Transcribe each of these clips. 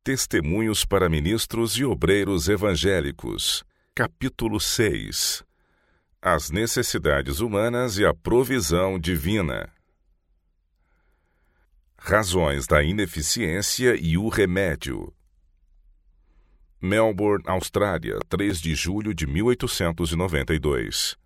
Testemunhos para Ministros e Obreiros Evangélicos. Capítulo 6. As necessidades humanas e a provisão divina. Razões da ineficiência e o remédio. Melbourne, Austrália, 3 de julho de 1892.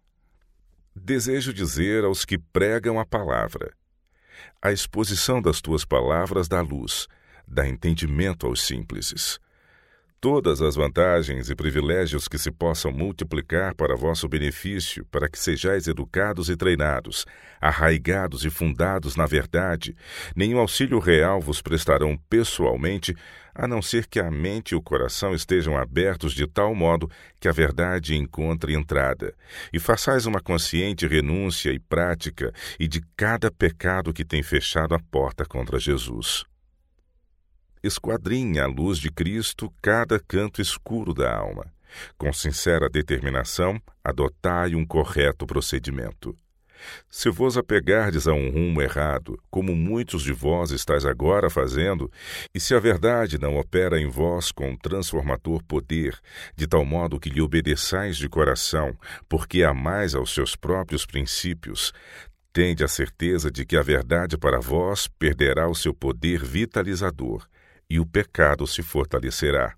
Desejo dizer aos que pregam a palavra: a exposição das tuas palavras dá luz, dá entendimento aos simples. Todas as vantagens e privilégios que se possam multiplicar para vosso benefício, para que sejais educados e treinados, arraigados e fundados na verdade, nenhum auxílio real vos prestarão pessoalmente, a não ser que a mente e o coração estejam abertos de tal modo que a verdade encontre entrada, e façais uma consciente renúncia e prática e de cada pecado que tem fechado a porta contra Jesus. Esquadrinhe à luz de Cristo cada canto escuro da alma. Com sincera determinação, adotai um correto procedimento. Se vos apegardes a um rumo errado, como muitos de vós estáis agora fazendo, e se a verdade não opera em vós com transformador poder, de tal modo que lhe obedeçais de coração, porque amais aos seus próprios princípios, tende a certeza de que a verdade para vós perderá o seu poder vitalizador, e o pecado se fortalecerá.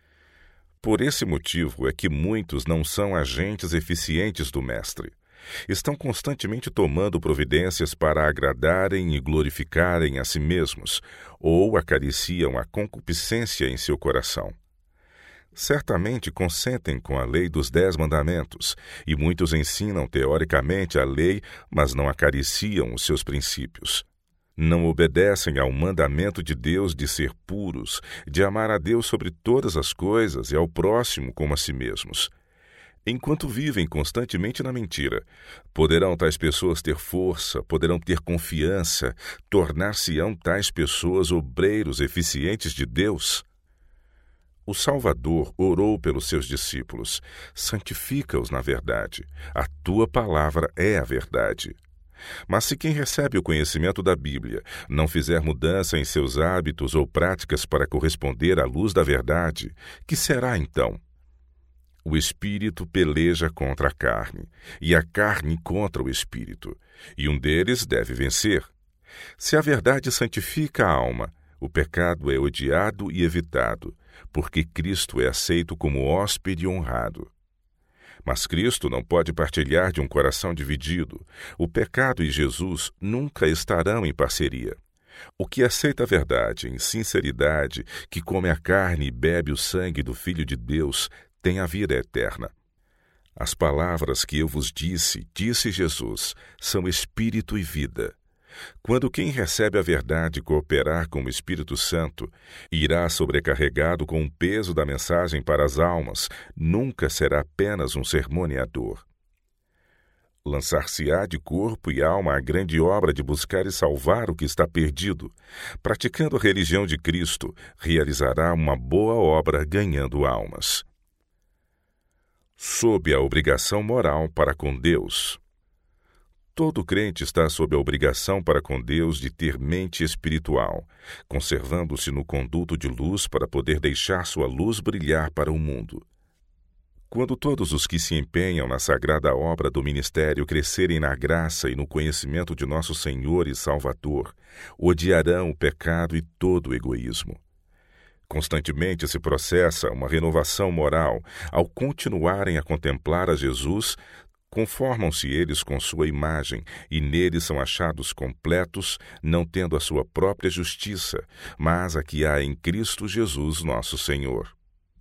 Por esse motivo é que muitos não são agentes eficientes do Mestre. Estão constantemente tomando providências para agradarem e glorificarem a si mesmos, ou acariciam a concupiscência em seu coração. Certamente consentem com a lei dos 10 mandamentos, e muitos ensinam teoricamente a lei, mas não acariciam os seus princípios. Não obedecem ao mandamento de Deus de ser puros, de amar a Deus sobre todas as coisas e ao próximo como a si mesmos. Enquanto vivem constantemente na mentira, poderão tais pessoas ter força, poderão ter confiança, tornar-se-ão tais pessoas obreiros eficientes de Deus? O Salvador orou pelos seus discípulos: santifica-os na verdade, a tua palavra é a verdade. Mas se quem recebe o conhecimento da Bíblia não fizer mudança em seus hábitos ou práticas para corresponder à luz da verdade, que será então? O Espírito peleja contra a carne, e a carne contra o Espírito, e um deles deve vencer. Se a verdade santifica a alma, o pecado é odiado e evitado, porque Cristo é aceito como hóspede honrado. Mas Cristo não pode partilhar de um coração dividido. O pecado e Jesus nunca estarão em parceria. O que aceita a verdade em sinceridade, que come a carne e bebe o sangue do Filho de Deus, tem a vida eterna. As palavras que eu vos disse, disse Jesus, são espírito e vida. Quando quem recebe a verdade cooperar com o Espírito Santo, irá sobrecarregado com o peso da mensagem para as almas, nunca será apenas um sermoneador. Lançar-se-á de corpo e alma à grande obra de buscar e salvar o que está perdido. Praticando a religião de Cristo, realizará uma boa obra ganhando almas. Sob a obrigação moral para com Deus. Todo crente está sob a obrigação para com Deus de ter mente espiritual, conservando-se no conduto de luz para poder deixar sua luz brilhar para o mundo. Quando todos os que se empenham na sagrada obra do ministério crescerem na graça e no conhecimento de nosso Senhor e Salvador, odiarão o pecado e todo o egoísmo. Constantemente se processa uma renovação moral ao continuarem a contemplar a Jesus. Conformam-se eles com sua imagem, e neles são achados completos, não tendo a sua própria justiça, mas a que há em Cristo Jesus nosso Senhor.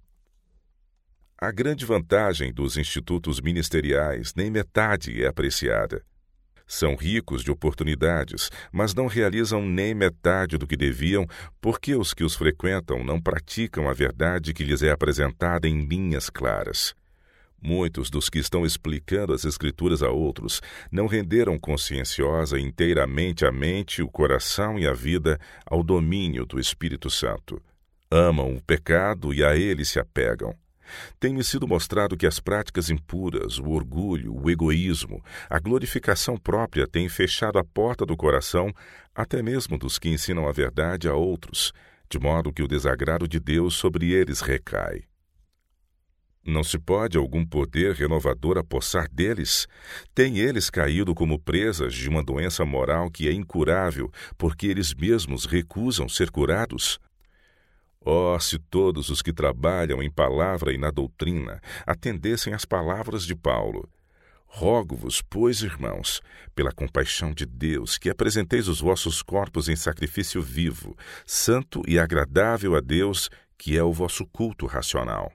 A grande vantagem dos institutos ministeriais nem metade é apreciada. São ricos de oportunidades, mas não realizam nem metade do que deviam, porque os que os frequentam não praticam a verdade que lhes é apresentada em linhas claras. Muitos dos que estão explicando as Escrituras a outros não renderam conscienciosa e inteiramente a mente, o coração e a vida ao domínio do Espírito Santo. Amam o pecado e a ele se apegam. Tem-me sido mostrado que as práticas impuras, o orgulho, o egoísmo, a glorificação própria têm fechado a porta do coração, até mesmo dos que ensinam a verdade a outros, de modo que o desagrado de Deus sobre eles recai. Não se pode algum poder renovador apossar deles? Têm eles caído como presas de uma doença moral que é incurável, porque eles mesmos recusam ser curados? Oh, se todos os que trabalham em palavra e na doutrina atendessem às palavras de Paulo! Rogo-vos, pois, irmãos, pela compaixão de Deus, que apresenteis os vossos corpos em sacrifício vivo, santo e agradável a Deus, que é o vosso culto racional.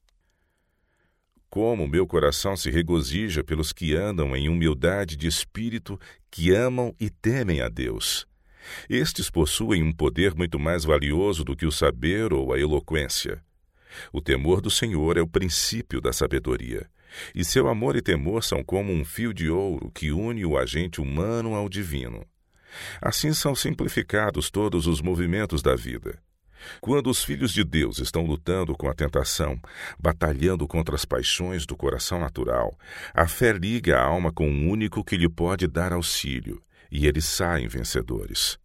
Como meu coração se regozija pelos que andam em humildade de espírito, que amam e temem a Deus. Estes possuem um poder muito mais valioso do que o saber ou a eloquência. O temor do Senhor é o princípio da sabedoria, e seu amor e temor são como um fio de ouro que une o agente humano ao divino. Assim são simplificados todos os movimentos da vida. Quando os filhos de Deus estão lutando com a tentação, batalhando contra as paixões do coração natural, a fé liga a alma com um único que lhe pode dar auxílio, e eles saem vencedores.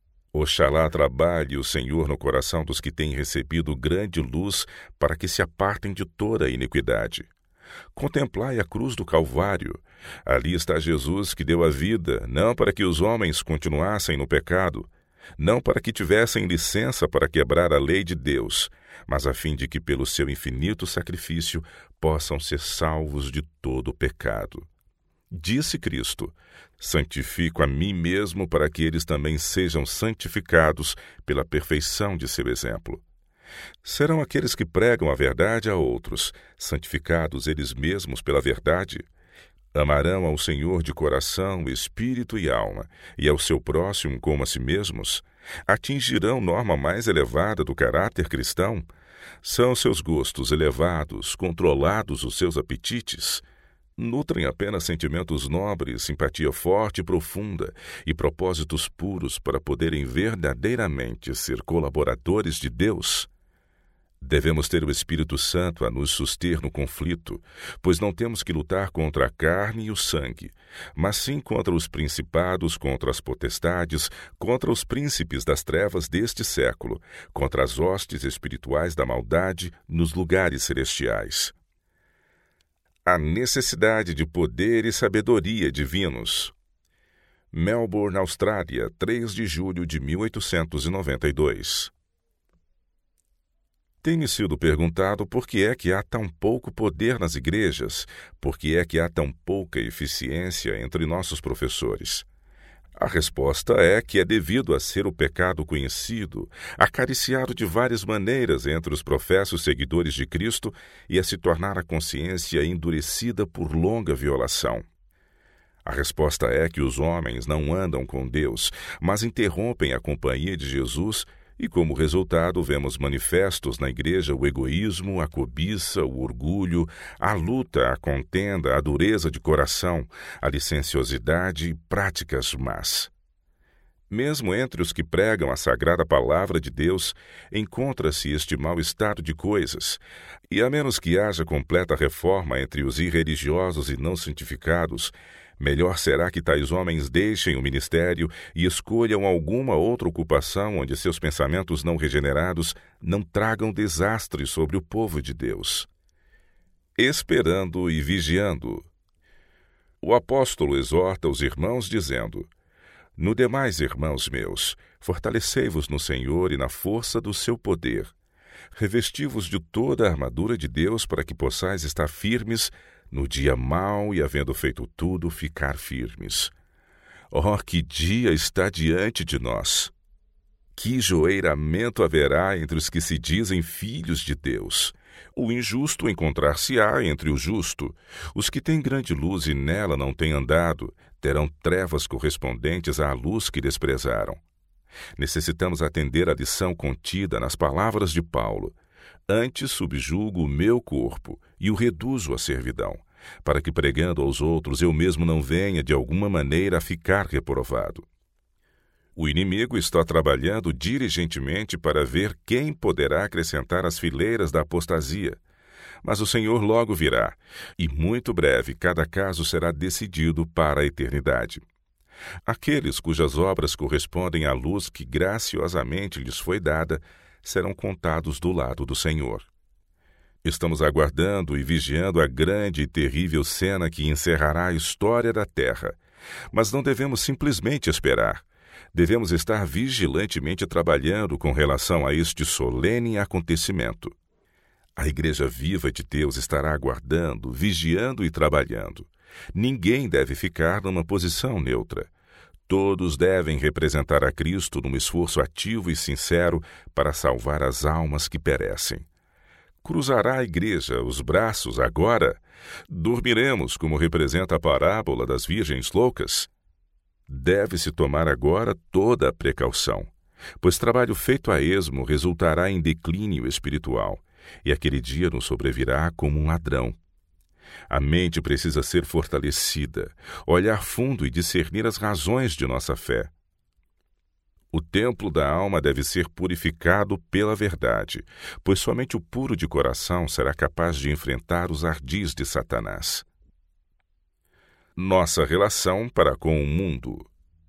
Oxalá trabalhe o Senhor no coração dos que têm recebido grande luz para que se apartem de toda a iniquidade. Contemplai a cruz do Calvário. Ali está Jesus que deu a vida, não para que os homens continuassem no pecado, não para que tivessem licença para quebrar a lei de Deus, mas a fim de que pelo seu infinito sacrifício possam ser salvos de todo o pecado. Disse Cristo: santifico a mim mesmo para que eles também sejam santificados pela perfeição de seu exemplo. Serão aqueles que pregam a verdade a outros, santificados eles mesmos pela verdade? Amarão ao Senhor de coração, espírito e alma, e ao seu próximo como a si mesmos? Atingirão norma mais elevada do caráter cristão? São seus gostos elevados, controlados os seus apetites? Nutrem apenas sentimentos nobres, simpatia forte e profunda, e propósitos puros para poderem verdadeiramente ser colaboradores de Deus? Devemos ter o Espírito Santo a nos suster no conflito, pois não temos que lutar contra a carne e o sangue, mas sim contra os principados, contra as potestades, contra os príncipes das trevas deste século, contra as hostes espirituais da maldade nos lugares celestiais. A necessidade de poder e sabedoria divinos. Melbourne, Austrália, 3 de julho de 1892. Tem-me sido perguntado por que é que há tão pouco poder nas igrejas, por que é que há tão pouca eficiência entre nossos professores. A resposta é que é devido a ser o pecado conhecido, acariciado de várias maneiras entre os professos seguidores de Cristo e a se tornar a consciência endurecida por longa violação. A resposta é que os homens não andam com Deus, mas interrompem a companhia de Jesus. E como resultado, vemos manifestos na igreja o egoísmo, a cobiça, o orgulho, a luta, a contenda, a dureza de coração, a licenciosidade e práticas más. Mesmo entre os que pregam a sagrada palavra de Deus, encontra-se este mau estado de coisas, e a menos que haja completa reforma entre os irreligiosos e não santificados, melhor será que tais homens deixem o ministério e escolham alguma outra ocupação onde seus pensamentos não regenerados não tragam desastre sobre o povo de Deus. Esperando e vigiando. O apóstolo exorta os irmãos dizendo: no demais, irmãos meus, fortalecei-vos no Senhor e na força do seu poder. Revesti-vos de toda a armadura de Deus para que possais estar firmes no dia mau e, havendo feito tudo, ficar firmes. Oh, que dia está diante de nós! Que joeiramento haverá entre os que se dizem filhos de Deus! O injusto encontrar-se-á entre o justo. Os que têm grande luz e nela não têm andado, terão trevas correspondentes à luz que desprezaram. Necessitamos atender à lição contida nas palavras de Paulo: antes subjugo o meu corpo e o reduzo à servidão, para que, pregando aos outros, eu mesmo não venha de alguma maneira a ficar reprovado. O inimigo está trabalhando diligentemente para ver quem poderá acrescentar às fileiras da apostasia. Mas o Senhor logo virá, e muito breve cada caso será decidido para a eternidade. Aqueles cujas obras correspondem à luz que graciosamente lhes foi dada serão contados do lado do Senhor. Estamos aguardando e vigiando a grande e terrível cena que encerrará a história da terra. Mas não devemos simplesmente esperar. Devemos estar vigilantemente trabalhando com relação a este solene acontecimento. A Igreja viva de Deus estará aguardando, vigiando e trabalhando. Ninguém deve ficar numa posição neutra. Todos devem representar a Cristo num esforço ativo e sincero para salvar as almas que perecem. Cruzará a Igreja os braços agora? Dormiremos, como representa a parábola das virgens loucas? Deve-se tomar agora toda a precaução, pois trabalho feito a esmo resultará em declínio espiritual, e aquele dia nos sobrevirá como um ladrão. A mente precisa ser fortalecida, olhar fundo e discernir as razões de nossa fé. O templo da alma deve ser purificado pela verdade, pois somente o puro de coração será capaz de enfrentar os ardis de Satanás. Nossa relação para com o mundo.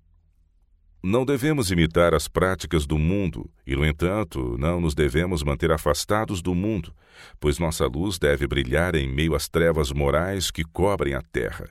Não devemos imitar as práticas do mundo e, no entanto, não nos devemos manter afastados do mundo, pois nossa luz deve brilhar em meio às trevas morais que cobrem a terra.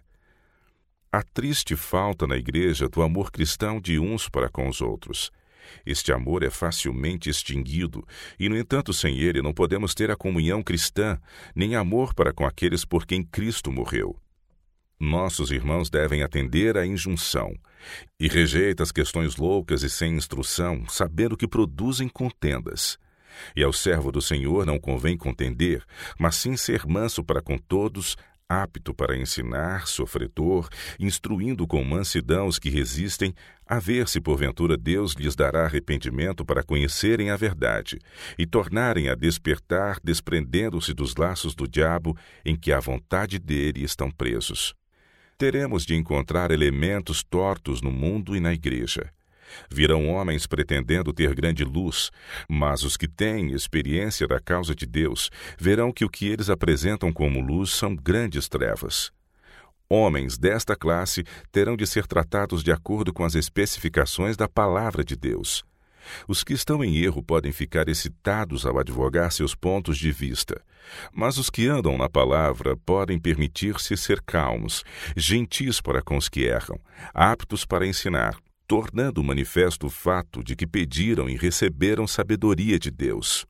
Há triste falta na Igreja do amor cristão de uns para com os outros. Este amor é facilmente extinguido e, no entanto, sem ele não podemos ter a comunhão cristã, nem amor para com aqueles por quem Cristo morreu. Nossos irmãos devem atender à injunção e rejeita as questões loucas e sem instrução, sabendo que produzem contendas. E ao servo do Senhor não convém contender, mas sim ser manso para com todos, apto para ensinar, sofredor, instruindo com mansidão os que resistem, a ver se porventura Deus lhes dará arrependimento para conhecerem a verdade e tornarem a despertar, desprendendo-se dos laços do diabo em que a vontade dele estão presos. Teremos de encontrar elementos tortos no mundo e na Igreja. Virão homens pretendendo ter grande luz, mas os que têm experiência da causa de Deus verão que o que eles apresentam como luz são grandes trevas. Homens desta classe terão de ser tratados de acordo com as especificações da Palavra de Deus. Os que estão em erro podem ficar excitados ao advogar seus pontos de vista, mas os que andam na Palavra podem permitir-se ser calmos, gentis para com os que erram, aptos para ensinar, tornando manifesto o fato de que pediram e receberam sabedoria de Deus.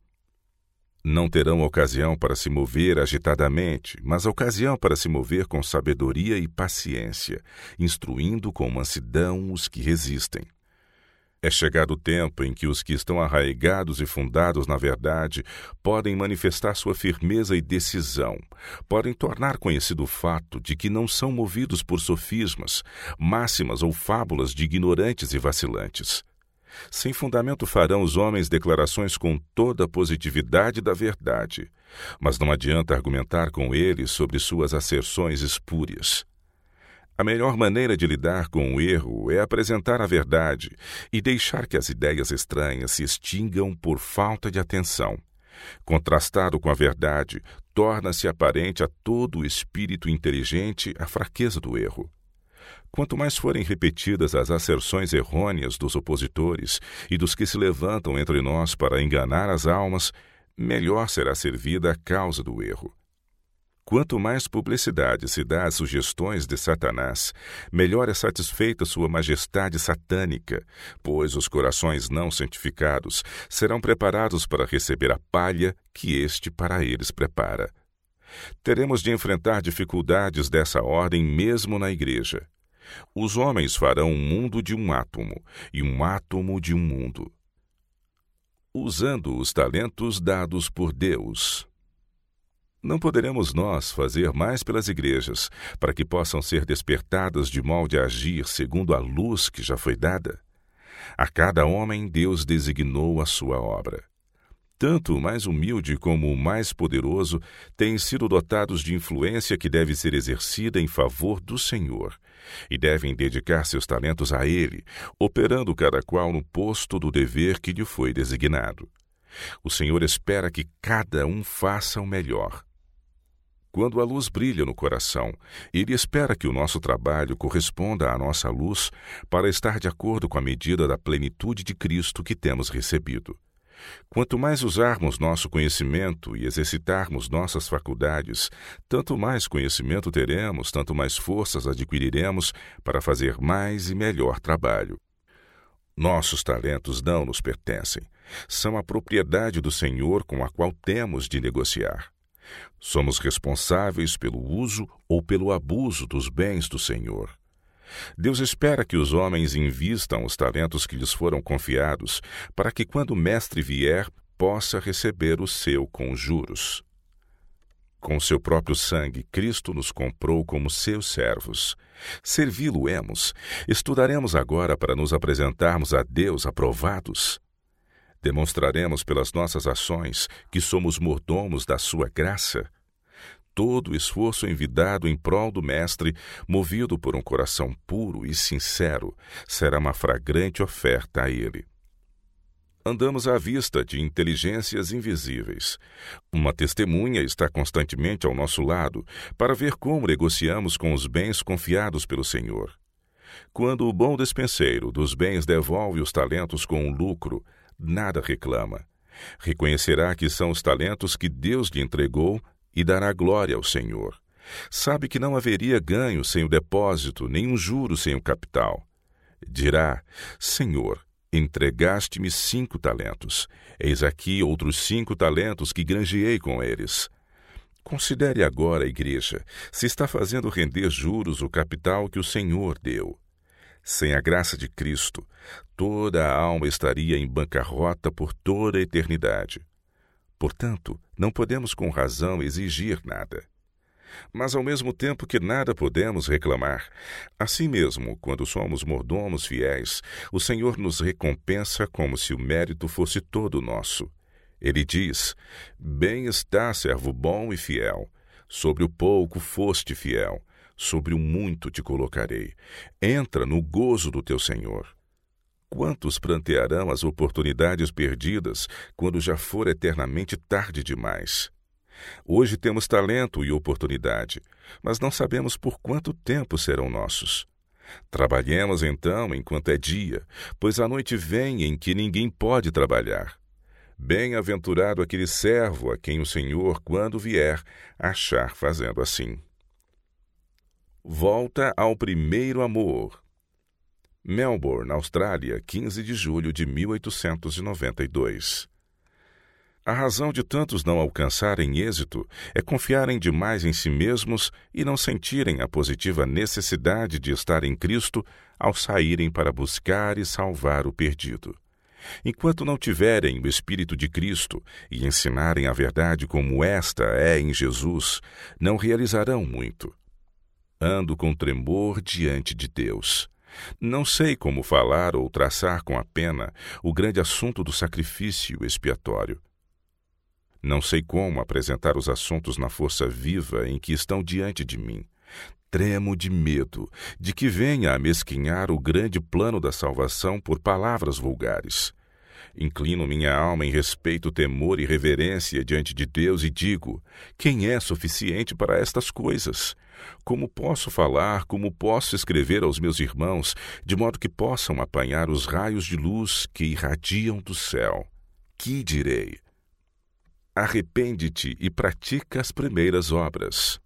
Não terão ocasião para se mover agitadamente, mas ocasião para se mover com sabedoria e paciência, instruindo com mansidão os que resistem. É chegado o tempo em que os que estão arraigados e fundados na verdade podem manifestar sua firmeza e decisão, podem tornar conhecido o fato de que não são movidos por sofismas, máximas ou fábulas de ignorantes e vacilantes. Sem fundamento farão os homens declarações com toda a positividade da verdade, mas não adianta argumentar com eles sobre suas asserções espúrias. A melhor maneira de lidar com o erro é apresentar a verdade e deixar que as ideias estranhas se extingam por falta de atenção. Contrastado com a verdade, torna-se aparente a todo o espírito inteligente a fraqueza do erro. Quanto mais forem repetidas as asserções errôneas dos opositores e dos que se levantam entre nós para enganar as almas, melhor será servida a causa do erro. Quanto mais publicidade se dá às sugestões de Satanás, melhor é satisfeita sua majestade satânica, pois os corações não santificados serão preparados para receber a palha que este para eles prepara. Teremos de enfrentar dificuldades dessa ordem mesmo na Igreja. Os homens farão um mundo de um átomo e um átomo de um mundo, usando os talentos dados por Deus. Não poderemos nós fazer mais pelas igrejas, para que possam ser despertadas de modo a agir segundo a luz que já foi dada? A cada homem Deus designou a sua obra. Tanto o mais humilde como o mais poderoso têm sido dotados de influência que deve ser exercida em favor do Senhor, e devem dedicar seus talentos a Ele, operando cada qual no posto do dever que lhe foi designado. O Senhor espera que cada um faça o melhor. Quando a luz brilha no coração, Ele espera que o nosso trabalho corresponda à nossa luz para estar de acordo com a medida da plenitude de Cristo que temos recebido. Quanto mais usarmos nosso conhecimento e exercitarmos nossas faculdades, tanto mais conhecimento teremos, tanto mais forças adquiriremos para fazer mais e melhor trabalho. Nossos talentos não nos pertencem. São a propriedade do Senhor com a qual temos de negociar. Somos responsáveis pelo uso ou pelo abuso dos bens do Senhor. Deus espera que os homens invistam os talentos que lhes foram confiados, para que, quando o Mestre vier, possa receber o seu com juros. Com seu próprio sangue, Cristo nos comprou como seus servos. Servi-lo-emos. Estudaremos agora para nos apresentarmos a Deus aprovados. Demonstraremos pelas nossas ações que somos mordomos da sua graça. Todo o esforço envidado em prol do Mestre, movido por um coração puro e sincero, será uma fragrante oferta a Ele. Andamos à vista de inteligências invisíveis. Uma testemunha está constantemente ao nosso lado para ver como negociamos com os bens confiados pelo Senhor. Quando o bom despenseiro dos bens devolve os talentos com um lucro, nada reclama. Reconhecerá que são os talentos que Deus lhe entregou e dará glória ao Senhor. Sabe que não haveria ganho sem o depósito, nem um juro sem o capital. Dirá: Senhor, entregaste-me 5 talentos. Eis aqui outros 5 talentos que granjeei com eles. Considere agora, igreja, se está fazendo render juros o capital que o Senhor deu. Sem a graça de Cristo, toda a alma estaria em bancarrota por toda a eternidade. Portanto, não podemos com razão exigir nada. Mas ao mesmo tempo que nada podemos reclamar, assim mesmo, quando somos mordomos fiéis, o Senhor nos recompensa como se o mérito fosse todo nosso. Ele diz: Bem está, servo bom e fiel. Sobre o pouco foste fiel, sobre o muito te colocarei. Entra no gozo do teu Senhor. Quantos prantearão as oportunidades perdidas quando já for eternamente tarde demais? Hoje temos talento e oportunidade, mas não sabemos por quanto tempo serão nossos. Trabalhemos então enquanto é dia, pois a noite vem em que ninguém pode trabalhar. Bem-aventurado aquele servo a quem o Senhor, quando vier, achar fazendo assim. Volta ao primeiro amor. Melbourne, Austrália, 15 de julho de 1892. A razão de tantos não alcançarem êxito é confiarem demais em si mesmos e não sentirem a positiva necessidade de estar em Cristo ao saírem para buscar e salvar o perdido. Enquanto não tiverem o Espírito de Cristo e ensinarem a verdade como esta é em Jesus, não realizarão muito. Ando com tremor diante de Deus. Não sei como falar ou traçar com a pena o grande assunto do sacrifício expiatório. Não sei como apresentar os assuntos na força viva em que estão diante de mim. Tremo de medo de que venha a mesquinhar o grande plano da salvação por palavras vulgares. Inclino minha alma em respeito, temor e reverência diante de Deus e digo: quem é suficiente para estas coisas? Como posso falar, como posso escrever aos meus irmãos, de modo que possam apanhar os raios de luz que irradiam do céu? Que direi? Arrepende-te e pratica as primeiras obras.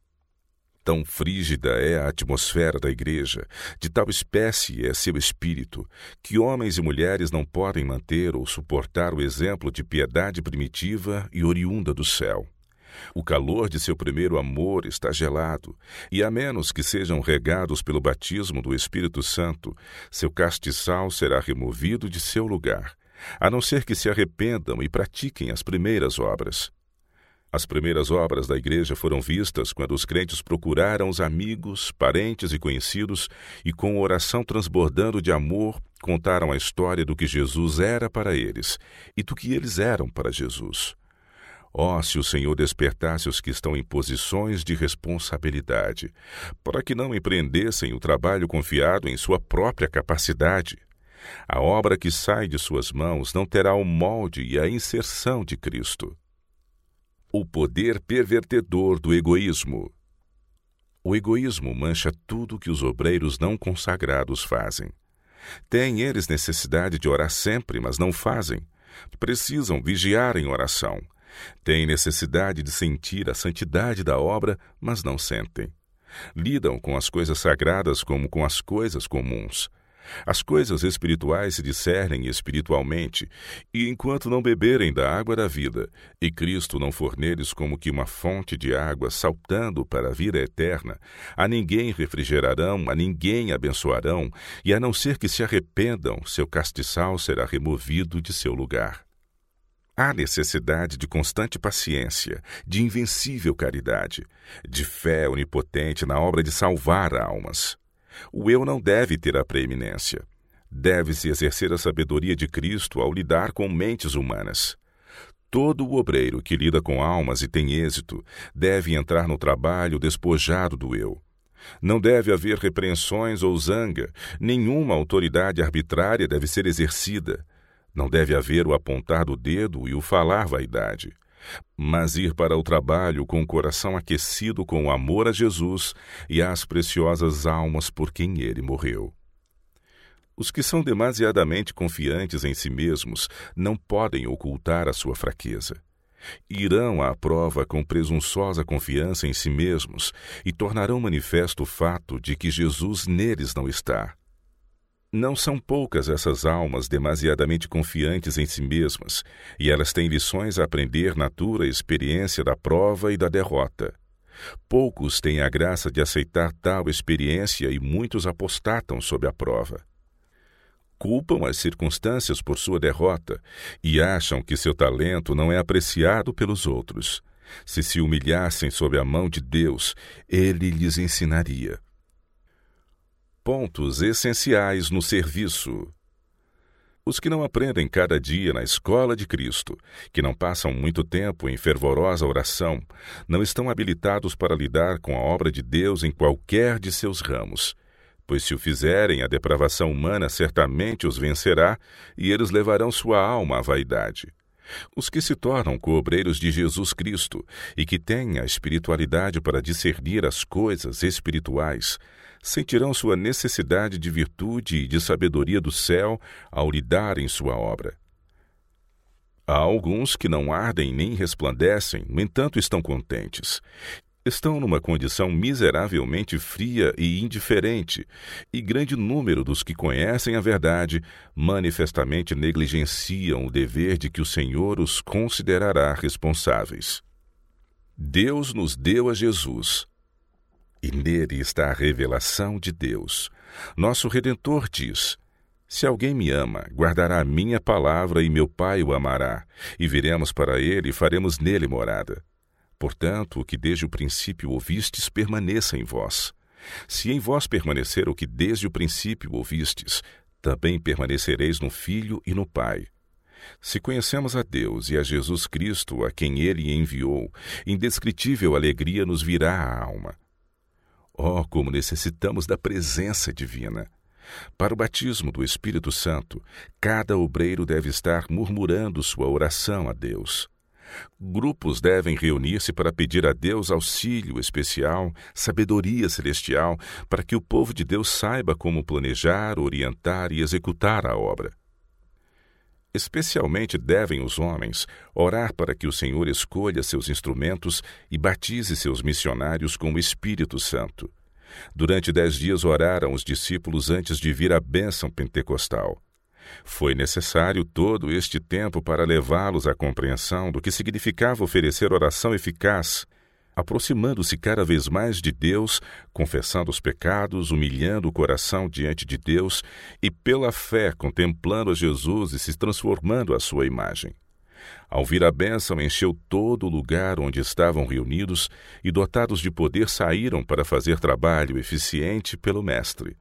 Tão frígida é a atmosfera da igreja, de tal espécie é seu espírito, que homens e mulheres não podem manter ou suportar o exemplo de piedade primitiva e oriunda do céu. O calor de seu primeiro amor está gelado, e a menos que sejam regados pelo batismo do Espírito Santo, seu castiçal será removido de seu lugar, a não ser que se arrependam e pratiquem as primeiras obras. As primeiras obras da igreja foram vistas quando os crentes procuraram os amigos, parentes e conhecidos e, com oração transbordando de amor, contaram a história do que Jesus era para eles e do que eles eram para Jesus. Oh, se o Senhor despertasse os que estão em posições de responsabilidade, para que não empreendessem o trabalho confiado em sua própria capacidade. A obra que sai de suas mãos não terá o molde e a inserção de Cristo. O poder pervertedor do egoísmo. O egoísmo mancha tudo que os obreiros não consagrados fazem. Têm eles necessidade de orar sempre, mas não fazem. Precisam vigiar em oração. Têm necessidade de sentir a santidade da obra, mas não sentem. Lidam com as coisas sagradas como com as coisas comuns. As coisas espirituais se discernem espiritualmente, e enquanto não beberem da água da vida, e Cristo não for neles como que uma fonte de água saltando para a vida eterna, a ninguém refrigerarão, a ninguém abençoarão, e a não ser que se arrependam, seu castiçal será removido de seu lugar. Há necessidade de constante paciência, de invencível caridade, de fé onipotente na obra de salvar almas. O eu não deve ter a preeminência. Deve-se exercer a sabedoria de Cristo ao lidar com mentes humanas. Todo o obreiro que lida com almas e tem êxito deve entrar no trabalho despojado do eu. Não deve haver repreensões ou zanga, nenhuma autoridade arbitrária deve ser exercida. Não deve haver o apontar do dedo e o falar vaidade, mas ir para o trabalho com o coração aquecido com o amor a Jesus e às preciosas almas por quem ele morreu. Os que são demasiadamente confiantes em si mesmos não podem ocultar a sua fraqueza. Irão à prova com presunçosa confiança em si mesmos e tornarão manifesto o fato de que Jesus neles não está. Não são poucas essas almas demasiadamente confiantes em si mesmas, e elas têm lições a aprender na dura experiência da prova e da derrota. Poucos têm a graça de aceitar tal experiência e muitos apostatam sob a prova. Culpam as circunstâncias por sua derrota e acham que seu talento não é apreciado pelos outros. Se humilhassem sob a mão de Deus, ele lhes ensinaria. Pontos essenciais no serviço. Os que não aprendem cada dia na escola de Cristo, que não passam muito tempo em fervorosa oração, não estão habilitados para lidar com a obra de Deus em qualquer de seus ramos, pois se o fizerem, a depravação humana certamente os vencerá e eles levarão sua alma à vaidade. Os que se tornam coobreiros de Jesus Cristo e que têm a espiritualidade para discernir as coisas espirituais, sentirão sua necessidade de virtude e de sabedoria do céu ao lidar em sua obra. Há alguns que não ardem nem resplandecem, no entanto estão contentes. Estão numa condição miseravelmente fria e indiferente, e grande número dos que conhecem a verdade manifestamente negligenciam o dever de que o Senhor os considerará responsáveis. Deus nos deu a Jesus, e nele está a revelação de Deus. Nosso Redentor diz: se alguém me ama, guardará a minha palavra e meu Pai o amará, e viremos para ele e faremos nele morada. Portanto, o que desde o princípio ouvistes permaneça em vós. Se em vós permanecer o que desde o princípio ouvistes, também permanecereis no Filho e no Pai. Se conhecemos a Deus e a Jesus Cristo, a quem ele enviou, indescritível alegria nos virá à alma. Oh, como necessitamos da presença divina! Para o batismo do Espírito Santo, cada obreiro deve estar murmurando sua oração a Deus. Grupos devem reunir-se para pedir a Deus auxílio especial, sabedoria celestial, para que o povo de Deus saiba como planejar, orientar e executar a obra. Especialmente devem os homens orar para que o Senhor escolha seus instrumentos e batize seus missionários com o Espírito Santo. Durante 10 dias oraram os discípulos antes de vir a bênção pentecostal. Foi necessário todo este tempo para levá-los à compreensão do que significava oferecer oração eficaz, aproximando-se cada vez mais de Deus, confessando os pecados, humilhando o coração diante de Deus e, pela fé, contemplando a Jesus e se transformando à sua imagem. Ao vir a bênção, encheu todo o lugar onde estavam reunidos e, dotados de poder, saíram para fazer trabalho eficiente pelo Mestre.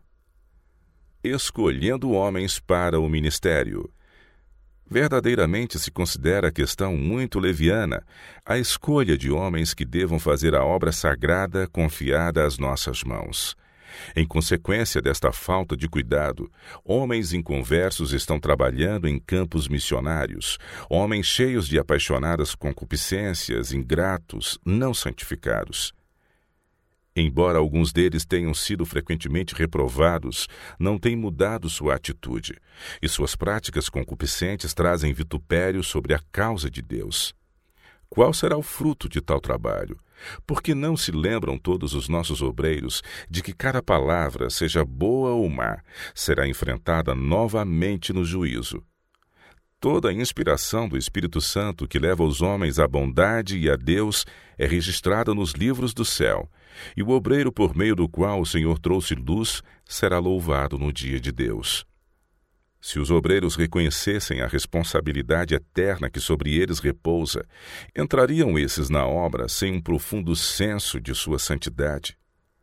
Escolhendo homens para o ministério. Verdadeiramente se considera a questão muito leviana a escolha de homens que devam fazer a obra sagrada confiada às nossas mãos. Em consequência desta falta de cuidado, homens inconversos estão trabalhando em campos missionários, homens cheios de apaixonadas concupiscências, ingratos, não santificados. Embora alguns deles tenham sido frequentemente reprovados, não têm mudado sua atitude, e suas práticas concupiscentes trazem vitupério sobre a causa de Deus. Qual será o fruto de tal trabalho? Porque não se lembram todos os nossos obreiros de que cada palavra, seja boa ou má, será enfrentada novamente no juízo. Toda a inspiração do Espírito Santo que leva os homens à bondade e a Deus é registrada nos livros do céu, e o obreiro por meio do qual o Senhor trouxe luz será louvado no dia de Deus. Se os obreiros reconhecessem a responsabilidade eterna que sobre eles repousa, entrariam esses na obra sem um profundo senso de sua santidade?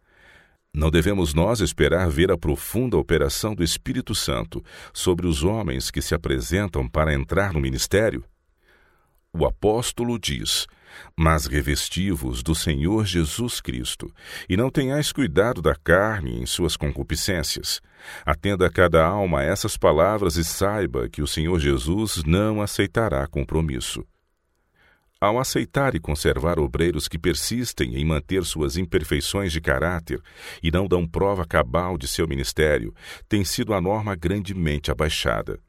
Não devemos nós esperar ver a profunda operação do Espírito Santo sobre os homens que se apresentam para entrar no ministério? O apóstolo diz: mas revesti-vos do Senhor Jesus Cristo, e não tenhais cuidado da carne em suas concupiscências. Atenda a cada alma a essas palavras e saiba que o Senhor Jesus não aceitará compromisso. Ao aceitar e conservar obreiros que persistem em manter suas imperfeições de caráter e não dão prova cabal de seu ministério, tem sido a norma grandemente abaixada.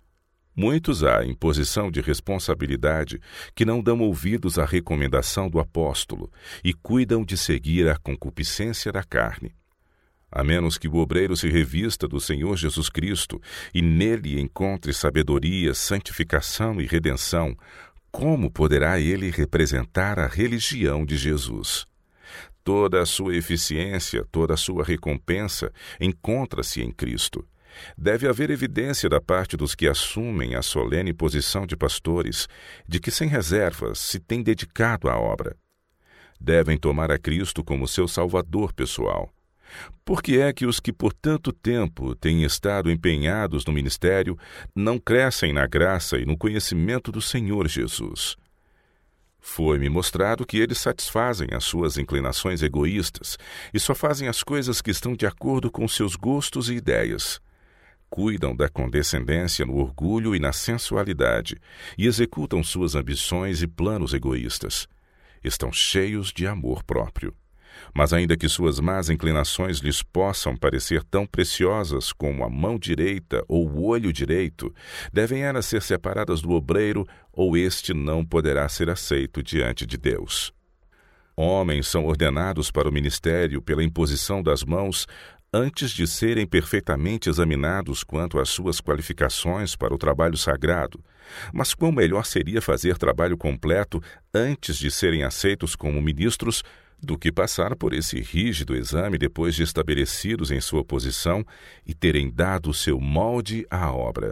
Muitos há em posição de responsabilidade que não dão ouvidos à recomendação do apóstolo e cuidam de seguir a concupiscência da carne. A menos que o obreiro se revista do Senhor Jesus Cristo e nele encontre sabedoria, santificação e redenção, como poderá ele representar a religião de Jesus? Toda a sua eficiência, toda a sua recompensa encontra-se em Cristo. Deve haver evidência da parte dos que assumem a solene posição de pastores de que, sem reservas, se têm dedicado à obra. Devem tomar a Cristo como seu Salvador pessoal. Por que é que os que por tanto tempo têm estado empenhados no ministério não crescem na graça e no conhecimento do Senhor Jesus? Foi-me mostrado que eles satisfazem as suas inclinações egoístas e só fazem as coisas que estão de acordo com seus gostos e ideias. Cuidam da condescendência no orgulho e na sensualidade e executam suas ambições e planos egoístas. Estão cheios de amor próprio. Mas ainda que suas más inclinações lhes possam parecer tão preciosas como a mão direita ou o olho direito, devem elas ser separadas do obreiro, ou este não poderá ser aceito diante de Deus. Homens são ordenados para o ministério pela imposição das mãos antes de serem perfeitamente examinados quanto às suas qualificações para o trabalho sagrado. Mas quão melhor seria fazer trabalho completo antes de serem aceitos como ministros do que passar por esse rígido exame depois de estabelecidos em sua posição e terem dado seu molde à obra.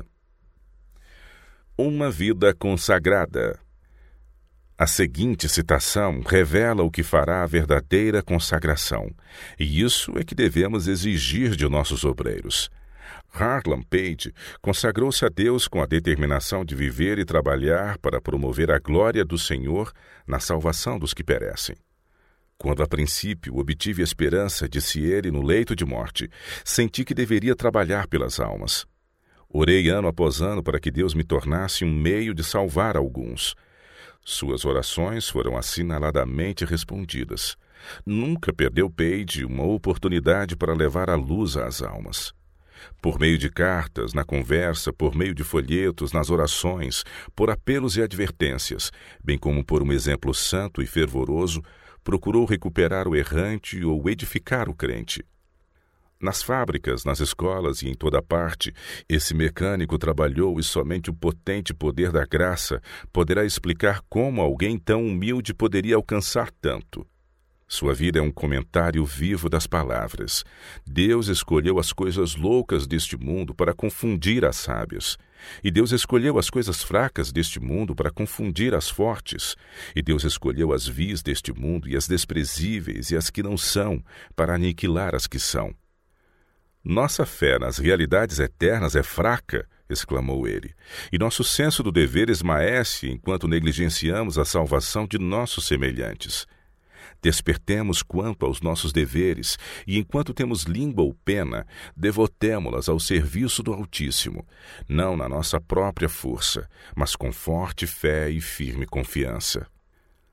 Uma vida consagrada. A seguinte citação revela o que fará a verdadeira consagração, e isso é que devemos exigir de nossos obreiros. Harlan Page consagrou-se a Deus com a determinação de viver e trabalhar para promover a glória do Senhor na salvação dos que perecem. Quando a princípio obtive a esperança, disse ele no leito de morte, senti que deveria trabalhar pelas almas. Orei ano após ano para que Deus me tornasse um meio de salvar alguns. Suas orações foram assinaladamente respondidas. Nunca perdeu Page uma oportunidade para levar a luz às almas. Por meio de cartas, na conversa, por meio de folhetos, nas orações, por apelos e advertências, bem como por um exemplo santo e fervoroso, procurou recuperar o errante ou edificar o crente. Nas fábricas, nas escolas e em toda parte, esse mecânico trabalhou e somente o potente poder da graça poderá explicar como alguém tão humilde poderia alcançar tanto. Sua vida é um comentário vivo das palavras. Deus escolheu as coisas loucas deste mundo para confundir as sábias. E Deus escolheu as coisas fracas deste mundo para confundir as fortes. E Deus escolheu as vis deste mundo e as desprezíveis e as que não são, para aniquilar as que são. Nossa fé nas realidades eternas é fraca, exclamou ele, e nosso senso do dever esmaece enquanto negligenciamos a salvação de nossos semelhantes. Despertemos quanto aos nossos deveres, e enquanto temos língua ou pena, devotemo-las ao serviço do Altíssimo, não na nossa própria força, mas com forte fé e firme confiança.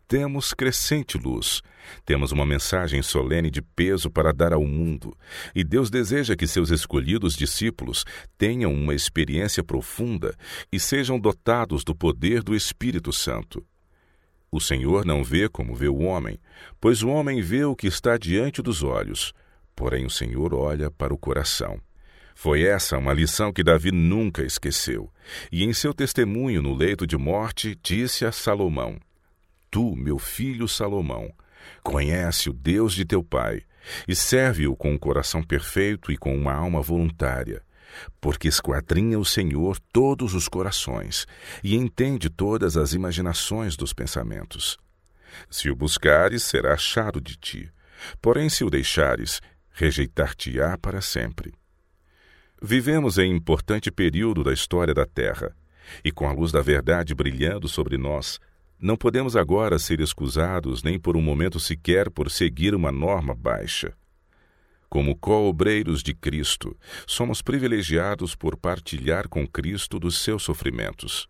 temos crescente luz. Temos uma mensagem solene de peso para dar ao mundo. E Deus deseja que seus escolhidos discípulos tenham uma experiência profunda e sejam dotados do poder do Espírito Santo. O Senhor não vê como vê o homem, pois o homem vê o que está diante dos olhos, porém o Senhor olha para o coração. Foi essa uma lição que Davi nunca esqueceu, e em seu testemunho no leito de morte disse a Salomão: Tu, meu filho Salomão, conhece o Deus de teu pai, e serve-o com um coração perfeito e com uma alma voluntária, porque esquadrinha o Senhor todos os corações e entende todas as imaginações dos pensamentos. Se o buscares, será achado de ti, porém se o deixares, rejeitar-te-á para sempre. Vivemos em importante período da história da Terra, e com a luz da verdade brilhando sobre nós, não podemos agora ser excusados nem por um momento sequer por seguir uma norma baixa. Como co-obreiros de Cristo, somos privilegiados por partilhar com Cristo dos seus sofrimentos.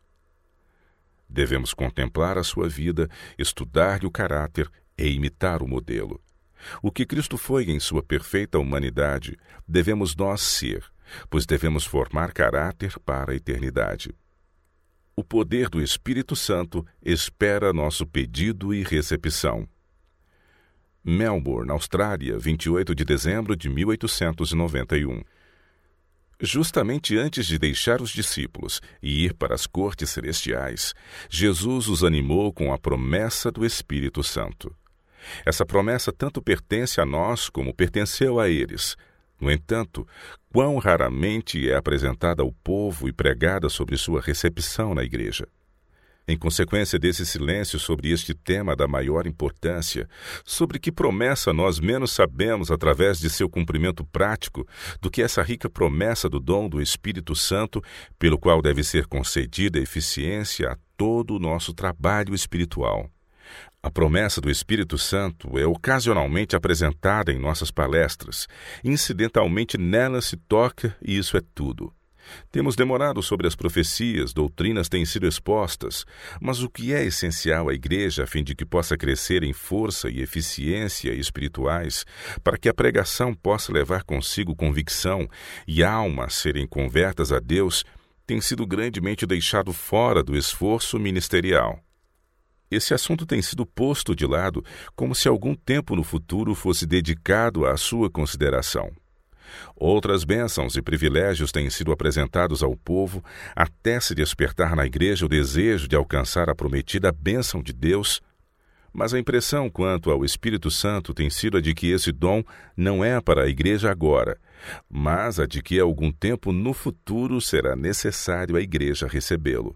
Devemos contemplar a sua vida, estudar-lhe o caráter e imitar o modelo. O que Cristo foi em sua perfeita humanidade, devemos nós ser, pois devemos formar caráter para a eternidade. O poder do Espírito Santo espera nosso pedido e recepção. Melbourne, Austrália, 28 de dezembro de 1891. Justamente antes de deixar os discípulos e ir para as cortes celestiais, Jesus os animou com a promessa do Espírito Santo. Essa promessa tanto pertence a nós como pertenceu a eles. No entanto, quão raramente é apresentada ao povo e pregada sobre sua recepção na igreja. Em consequência desse silêncio sobre este tema da maior importância, sobre que promessa nós menos sabemos através de seu cumprimento prático do que essa rica promessa do dom do Espírito Santo, pelo qual deve ser concedida eficiência a todo o nosso trabalho espiritual. A promessa do Espírito Santo é ocasionalmente apresentada em nossas palestras. Incidentalmente nela se toca e isso é tudo. Temos demorado sobre as profecias, doutrinas têm sido expostas, mas o que é essencial à igreja a fim de que possa crescer em força e eficiência espirituais, para que a pregação possa levar consigo convicção e almas serem convertas a Deus, tem sido grandemente deixado fora do esforço ministerial. Esse assunto tem sido posto de lado como se algum tempo no futuro fosse dedicado à sua consideração. Outras bênçãos e privilégios têm sido apresentados ao povo até se despertar na igreja o desejo de alcançar a prometida bênção de Deus, mas a impressão quanto ao Espírito Santo tem sido a de que esse dom não é para a igreja agora, mas a de que algum tempo no futuro será necessário a igreja recebê-lo.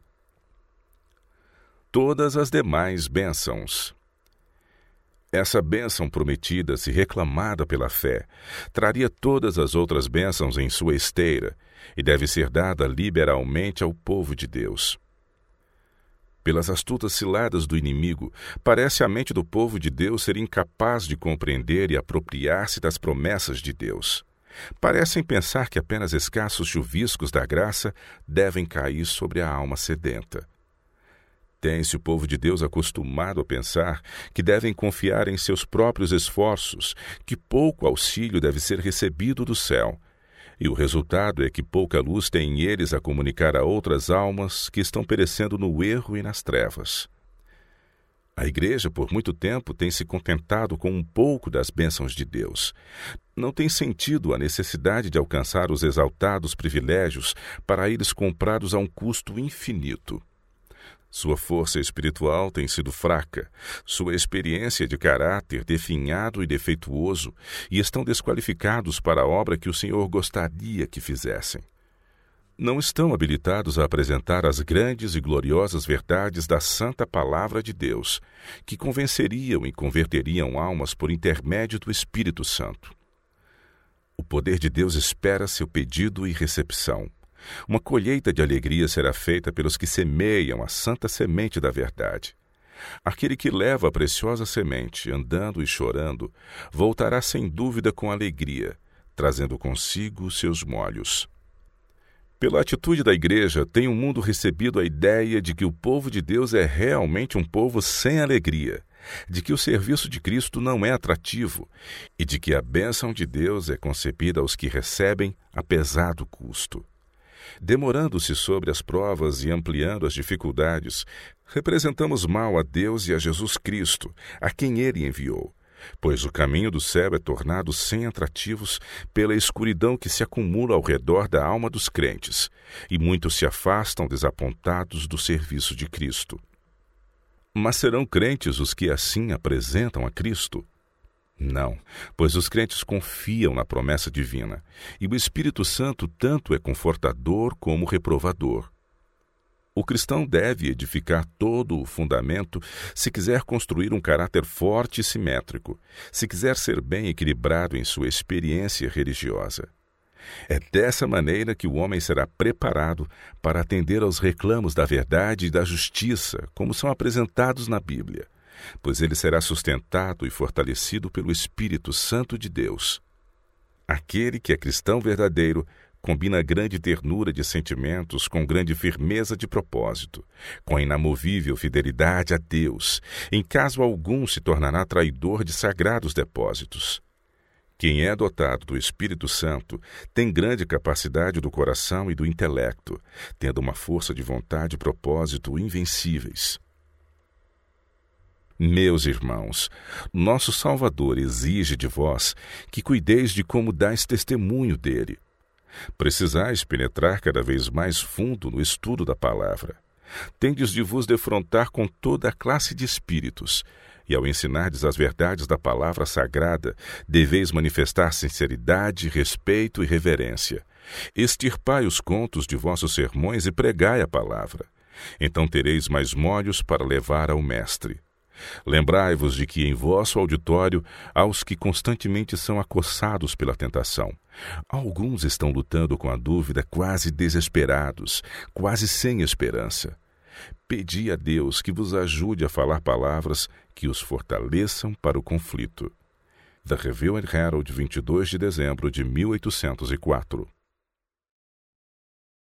Todas as demais bênçãos. Essa bênção prometida, se reclamada pela fé, traria todas as outras bênçãos em sua esteira e deve ser dada liberalmente ao povo de Deus. Pelas astutas ciladas do inimigo, parece a mente do povo de Deus ser incapaz de compreender e apropriar-se das promessas de Deus. Parecem pensar que apenas escassos chuviscos da graça devem cair sobre a alma sedenta. Tem-se o povo de Deus acostumado a pensar que devem confiar em seus próprios esforços, que pouco auxílio deve ser recebido do céu. E o resultado é que pouca luz tem eles a comunicar a outras almas que estão perecendo no erro e nas trevas. A igreja, por muito tempo, tem se contentado com um pouco das bênçãos de Deus. Não tem sentido a necessidade de alcançar os exaltados privilégios para eles comprados a um custo infinito. Sua força espiritual tem sido fraca, sua experiência de caráter definhado e defeituoso, e estão desqualificados para a obra que o Senhor gostaria que fizessem. Não estão habilitados a apresentar as grandes e gloriosas verdades da santa palavra de Deus, que convenceriam e converteriam almas por intermédio do Espírito Santo. O poder de Deus espera seu pedido e recepção. Uma colheita de alegria será feita pelos que semeiam a santa semente da verdade. Aquele que leva a preciosa semente, andando e chorando, voltará sem dúvida com alegria, trazendo consigo seus molhos. Pela atitude da igreja, tem o mundo recebido a ideia de que o povo de Deus é realmente um povo sem alegria, de que o serviço de Cristo não é atrativo e de que a bênção de Deus é concebida aos que recebem a pesado custo. Demorando-se sobre as provas e ampliando as dificuldades, representamos mal a Deus e a Jesus Cristo, a quem Ele enviou, pois o caminho do céu é tornado sem atrativos pela escuridão que se acumula ao redor da alma dos crentes, e muitos se afastam desapontados do serviço de Cristo. Mas serão crentes os que assim apresentam a Cristo? Não, pois os crentes confiam na promessa divina, e o Espírito Santo tanto é confortador como reprovador. O cristão deve edificar todo o fundamento se quiser construir um caráter forte e simétrico, se quiser ser bem equilibrado em sua experiência religiosa. É dessa maneira que o homem será preparado para atender aos reclamos da verdade e da justiça, como são apresentados na Bíblia, pois ele será sustentado e fortalecido pelo Espírito Santo de Deus. Aquele que é cristão verdadeiro combina grande ternura de sentimentos com grande firmeza de propósito, com inamovível fidelidade a Deus. Em caso algum se tornará traidor de sagrados depósitos. Quem é dotado do Espírito Santo tem grande capacidade do coração e do intelecto, tendo uma força de vontade e propósito invencíveis. Meus irmãos, nosso Salvador exige de vós que cuideis de como dais testemunho dele. Precisais penetrar cada vez mais fundo no estudo da palavra. Tendes de vos defrontar com toda a classe de espíritos, e ao ensinardes as verdades da palavra sagrada, deveis manifestar sinceridade, respeito e reverência. Extirpai os contos de vossos sermões e pregai a palavra. Então tereis mais molhos para levar ao Mestre. Lembrai-vos de que em vosso auditório há os que constantemente são acossados pela tentação. Alguns estão lutando com a dúvida, quase desesperados, quase sem esperança. Pedi a Deus que vos ajude a falar palavras que os fortaleçam para o conflito. The Review and Herald, 22 de dezembro de 1804.